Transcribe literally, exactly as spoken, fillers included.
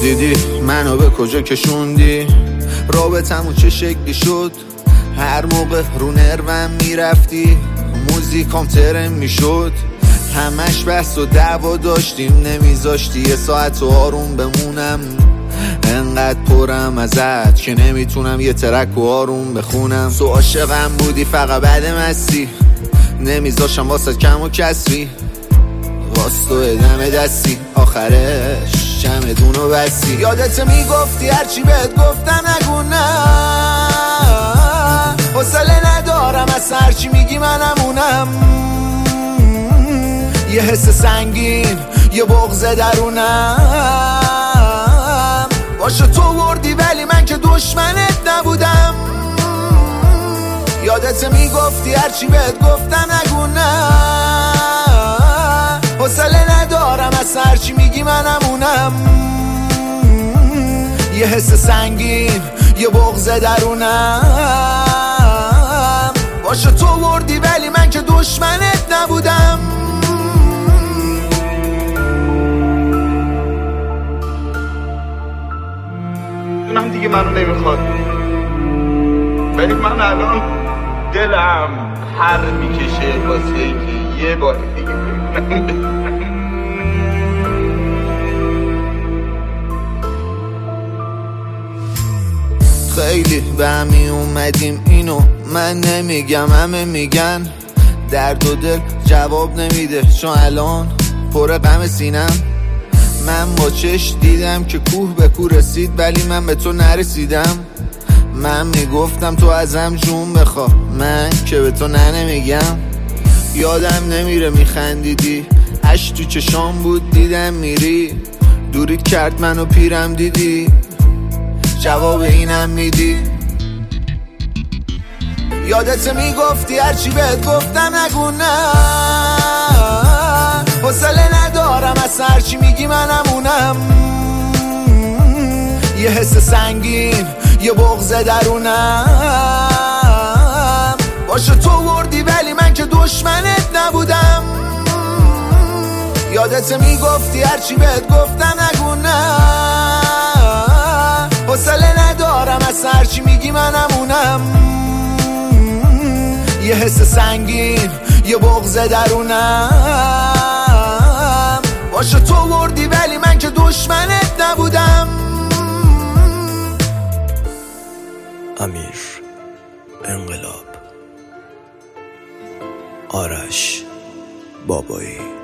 دیدی منو به کجا کشوندی، رابطمون چه شکلی شد، هر موقع رو نروم میرفتی، موزیکام ترم میشد، همش بحث و دعوا داشتیم، نمیذاشتی یه ساعت و آروم بمونم، انقدر پرم ازت که نمیتونم یه ترک و آروم بخونم. تو عاشقم بودی فقط بعد مستی، نمیذاشم واسه کم و کسری، واسه تو دم دستی، آخرش چمدونو بستی. یادت میگفتی هرچی بهت گفتن نگو نه، حوصله ندارم از هرچی میگی منمونم، یه حس سنگین یه بغض درونم، باشه تو وردی ولی من که دشمنت نبودم. یادت میگفتی هرچی بهت گفتن نگو نه، حوصله ندارم از هرچی میگی منمونم، یه حس سنگین یه بغض درونم، باشه تو وردی ولی من که دشمنت نبودم. اونم دیگه منو نمیخواد، ولی من الان دلم هر میکشه واسه که یه بار دیگه خیلی به همی اومدیم اینو من نمیگم، همه میگن درد و دل جواب نمیده، چون الان پر غم سینم. من با چشم دیدم که کوه به کوه رسید ولی من به تو نرسیدم، من میگفتم تو ازم جون بخوا، من که به تو نه نمیگم. یادم نمیره میخندیدی، عشق تو چشام بود دیدم میری، دوری کرد منو پیرم دیدی، جواب اینم میدی. یادت میگفتی هرچی بهت گفتن نگو نه، حوصله ندارم از هرچی میگی منمونم، یه حس سنگین یه بغض درونم، باشه تو وردی ولی من که دشمنت نبودم. یادت میگفتی هرچی بهت گفتن نگو نه، حوصله ندارم از هرچی میگی منمونم، یه حس سنگین یه بغض درونم، باشه تو وردی ولی من که دشمنت نبودم. امیر انقلاب، آرش بابایی.